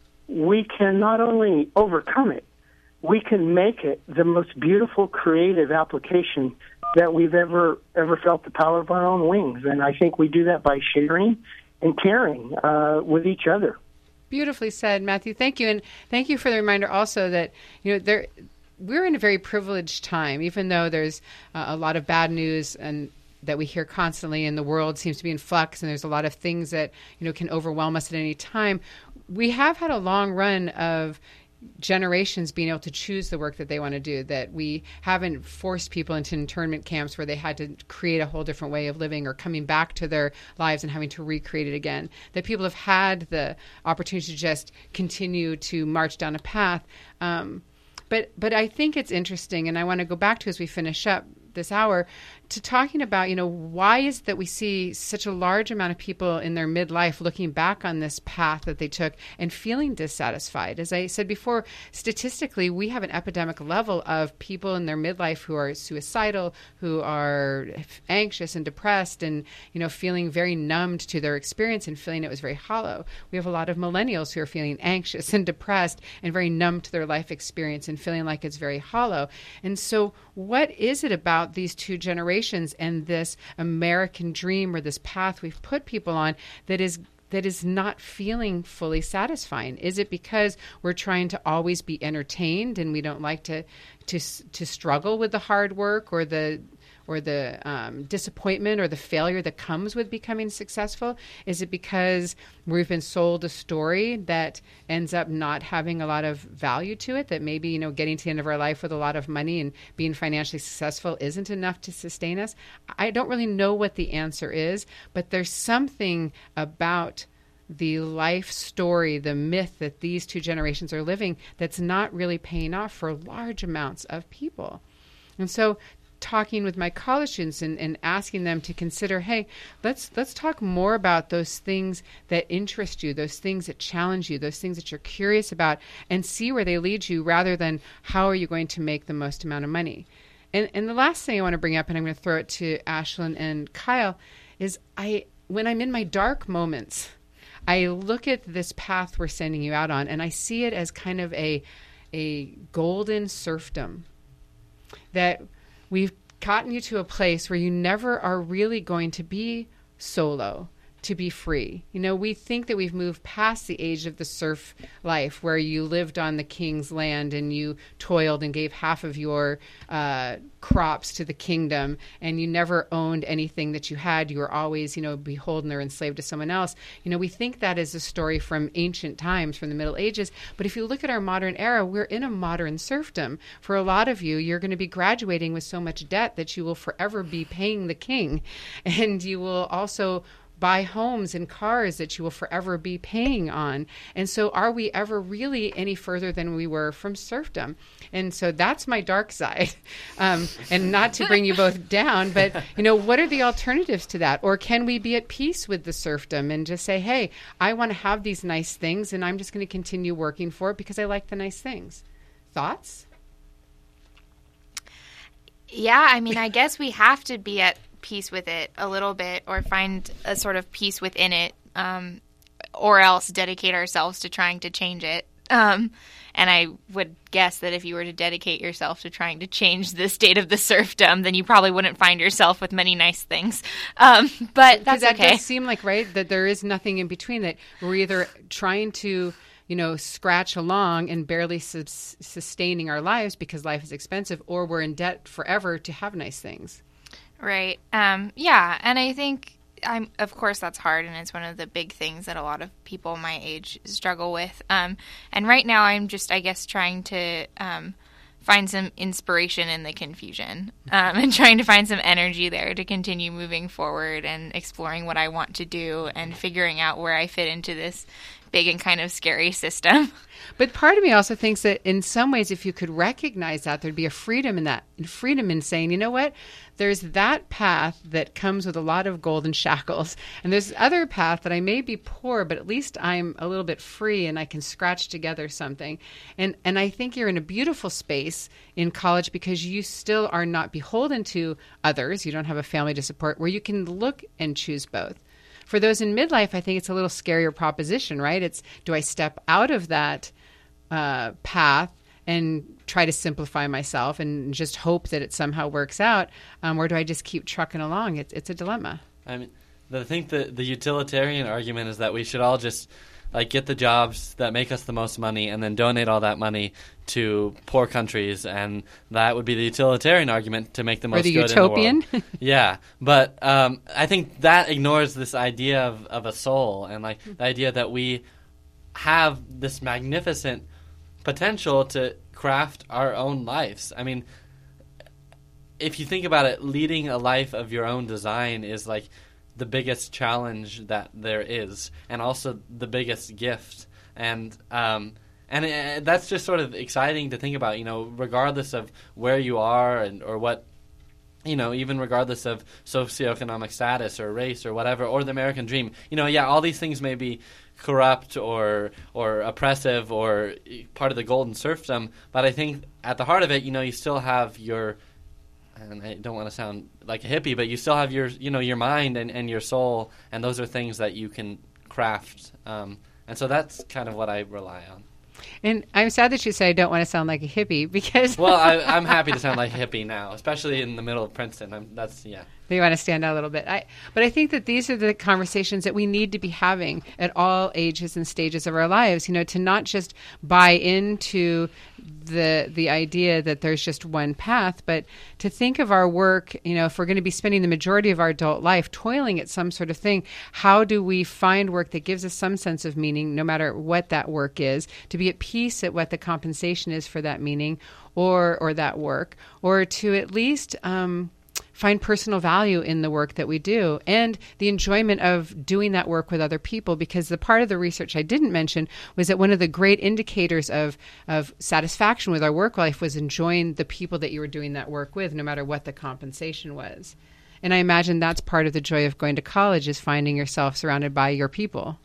we can not only overcome it, we can make it the most beautiful creative application that we've ever ever felt the power of our own wings. And I think we do that by sharing and caring uh, with each other. Beautifully said, Matthew. Thank you. And thank you for the reminder also that, you know, there we're in a very privileged time, even though there's uh, a lot of bad news and that we hear constantly, and the world seems to be in flux, and there's a lot of things that, you know, can overwhelm us at any time. We have had a long run of generations being able to choose the work that they want to do, that we haven't forced people into internment camps where they had to create a whole different way of living or coming back to their lives and having to recreate it again, that people have had the opportunity to just continue to march down a path. Um, but but I think it's interesting, and I want to go back to as we finish up this hour, to talking about, you know, why is it that we see such a large amount of people in their midlife looking back on this path that they took and feeling dissatisfied? As I said before, statistically, we have an epidemic level of people in their midlife who are suicidal, who are anxious and depressed and, you know, feeling very numbed to their experience and feeling it was very hollow. We have a lot of millennials who are feeling anxious and depressed and very numb to their life experience and feeling like it's very hollow. And so what is it about these two generations and this American dream or this path we've put people on that is that is not feeling fully satisfying? Is it because we're trying to always be entertained and we don't like to to to struggle with the hard work or the or the um, disappointment or the failure that comes with becoming successful? Is it because we've been sold a story that ends up not having a lot of value to it, that maybe, you know, getting to the end of our life with a lot of money and being financially successful isn't enough to sustain us? I don't really know what the answer is, but there's something about the life story, the myth that these two generations are living that's not really paying off for large amounts of people. And so talking with my college students and, and asking them to consider, hey, let's let's talk more about those things that interest you, those things that challenge you, those things that you're curious about, and see where they lead you rather than how are you going to make the most amount of money. And and the last thing I want to bring up, and I'm going to throw it to Ashlyn and Kyle, is I when I'm in my dark moments, I look at this path we're sending you out on, and I see it as kind of a a golden serfdom, that we've gotten you to a place where you never are really going to be solo, to be free. You know, we think that we've moved past the age of the serf life where you lived on the king's land and you toiled and gave half of your uh, crops to the kingdom and you never owned anything that you had. You were always, you know, beholden or enslaved to someone else. You know, we think that is a story from ancient times, from the Middle Ages. But if you look at our modern era, we're in a modern serfdom. For a lot of you, you're going to be graduating with so much debt that you will forever be paying the king. And you will also buy homes and cars that you will forever be paying on. And so are we ever really any further than we were from serfdom? And so that's my dark side. Um, and not to bring you both down, but, you know, what are the alternatives to that? Or can we be at peace with the serfdom and just say, hey, I want to have these nice things and I'm just going to continue working for it because I like the nice things. Thoughts? Yeah, I mean, I guess we have to be at peace with it a little bit, or find a sort of peace within it, um, or else dedicate ourselves to trying to change it. Um, and I would guess that if you were to dedicate yourself to trying to change the state of the serfdom, then you probably wouldn't find yourself with many nice things. Um, but that's that okay. does seem like, right, that there is nothing in between, that we're either trying to, you know, scratch along and barely sub- sustaining our lives because life is expensive, or we're in debt forever to have nice things. Right. Um, yeah. And I think, I'm, of course, that's hard. And it's one of the big things that a lot of people my age struggle with. Um, and right now I'm just, I guess, trying to um, find some inspiration in the confusion um, and trying to find some energy there to continue moving forward and exploring what I want to do and figuring out where I fit into this big and kind of scary system. But part of me also thinks that in some ways, if you could recognize that, there'd be a freedom in that, freedom in saying, you know what, there's that path that comes with a lot of golden shackles. And there's other path that I may be poor, but at least I'm a little bit free and I can scratch together something. And and I think you're in a beautiful space in college because you still are not beholden to others. You don't have a family to support where you can look and choose both. For those in midlife, I think it's a little scarier proposition, right? It's, do I step out of that uh, path and try to simplify myself and just hope that it somehow works out, um, or do I just keep trucking along? It's it's a dilemma. I mean, I think the the utilitarian argument is that we should all just like get the jobs that make us the most money and then donate all that money to poor countries, and that would be the utilitarian argument to make the most or the good utopian. in the world. Yeah, but um, I think that ignores this idea of, of a soul and like the idea that we have this magnificent potential to craft our own lives. I mean, if you think about it, leading a life of your own design is like the biggest challenge that there is, and also the biggest gift. And um, and it, that's just sort of exciting to think about, you know, regardless of where you are and or what, you know, even regardless of socioeconomic status or race or whatever, or the American dream. You know, yeah, all these things may be corrupt or or oppressive or part of the golden serfdom, but I think at the heart of it, you know, you still have your, and I don't want to sound like a hippie, but you still have your, you know, your mind and, and your soul, and those are things that you can craft. Um, and so that's kind of what I rely on. And I'm sad that you say I don't want to sound like a hippie because... well, I, I'm happy to sound like a hippie now, especially in the middle of Princeton. I'm, that's, yeah. You want to stand out a little bit. I, but I think that these are the conversations that we need to be having at all ages and stages of our lives, you know, to not just buy into the the idea that there's just one path, but to think of our work, you know, if we're going to be spending the majority of our adult life toiling at some sort of thing, how do we find work that gives us some sense of meaning, no matter what that work is, to be at peace at what the compensation is for that meaning or or that work, or to at least... Um, find personal value in the work that we do and the enjoyment of doing that work with other people, because the part of the research I didn't mention was that one of the great indicators of, of satisfaction with our work life was enjoying the people that you were doing that work with, no matter what the compensation was. And I imagine that's part of the joy of going to college, is finding yourself surrounded by your people.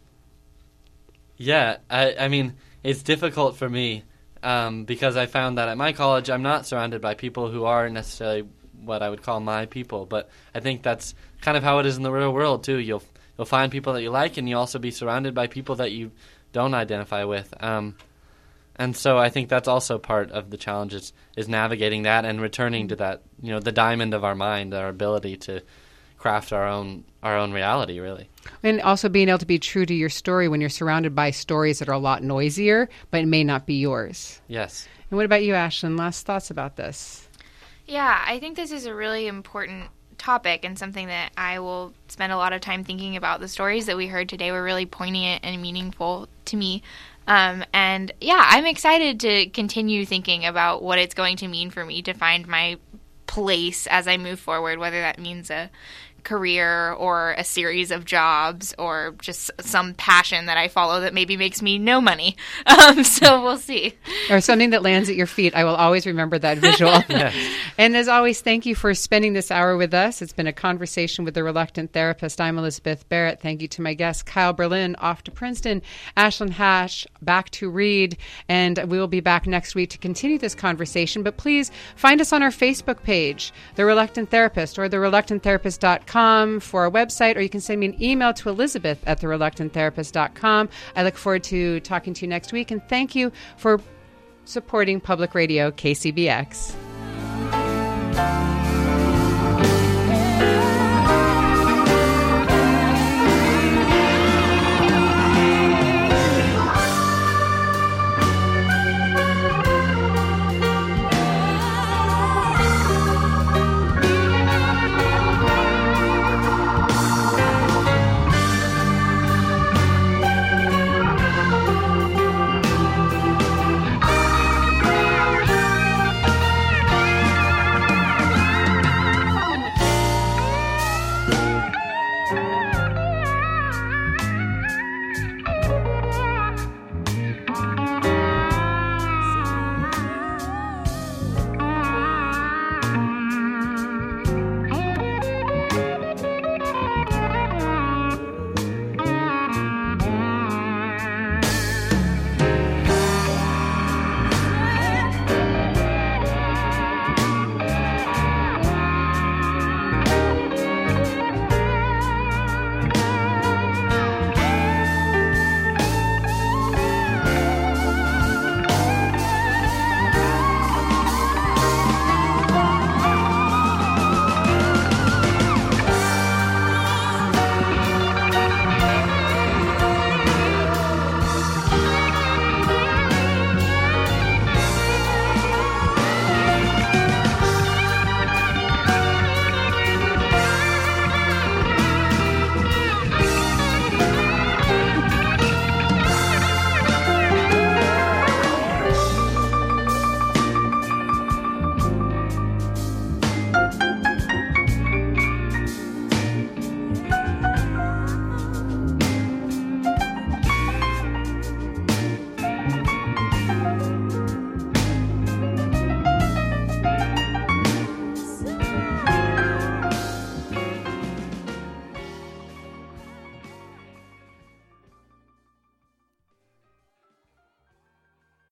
Yeah, I, I mean, it's difficult for me um, because I found that at my college I'm not surrounded by people who are necessarily what I would call my people, but I think that's kind of how it is in the real world too. You'll you'll find people that you like, and you'll also be surrounded by people that you don't identify with. Um, and so I think that's also part of the challenge is, is navigating that and returning to that, you know, the diamond of our mind, our ability to craft our own our own reality, really. And also being able to be true to your story when you're surrounded by stories that are a lot noisier, but it may not be yours. Yes. And what about you, Ashlyn? Last thoughts about this? Yeah, I think this is a really important topic and something that I will spend a lot of time thinking about. The stories that we heard today were really poignant and meaningful to me. Um, and yeah, I'm excited to continue thinking about what it's going to mean for me to find my place as I move forward, whether that means a career or a series of jobs or just some passion that I follow that maybe makes me no money. Um, so we'll see. Or something that lands at your feet. I will always remember that visual. Yes. And as always, thank you for spending this hour with us. It's been a conversation with the Reluctant Therapist. I'm Elizabeth Barrett. Thank you to my guests, Kyle Berlin, off to Princeton, Ashlyn Hash, back to Reed, and we will be back next week to continue this conversation. But please find us on our Facebook page, The Reluctant Therapist, or the reluctant therapist dot com for our website, or you can send me an email to Elizabeth at the reluctant therapist dot com. I look forward to talking to you next week, and thank you for supporting Public Radio K C B X.